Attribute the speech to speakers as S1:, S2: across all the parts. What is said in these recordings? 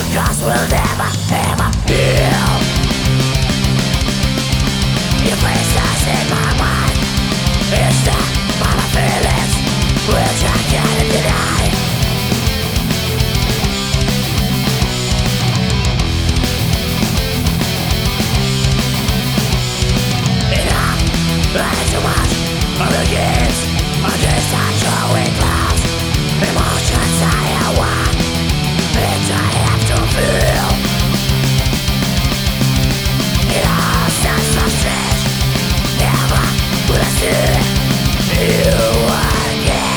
S1: 'cause we'll never ever heal. Your face is in my mind. It's the my feelings which I can't deny. Enough, and too much of the games. I just start showing clouds. Emotions I want, and I have to feel. It all sounds so strange. Never will I see you again.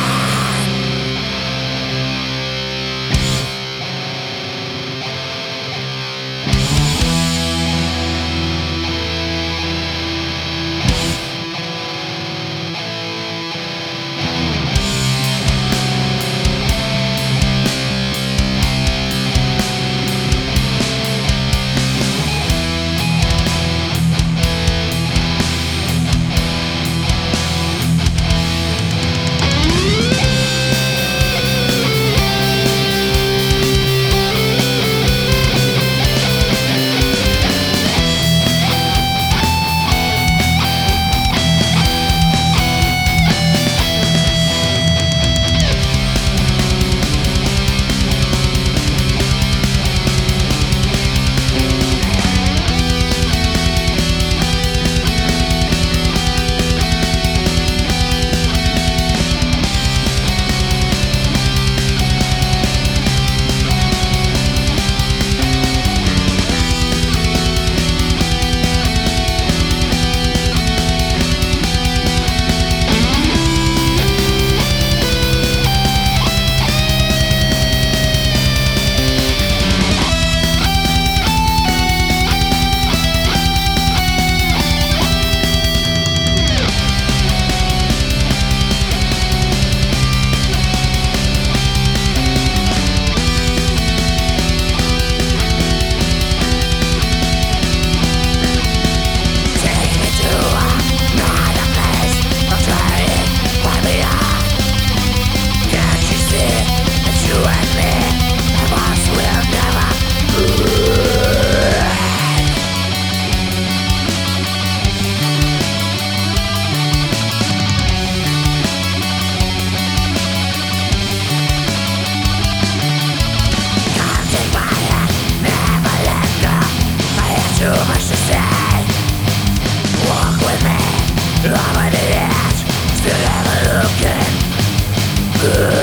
S1: Too much to say. Walk with me, I'm on the edge, still ever looking good.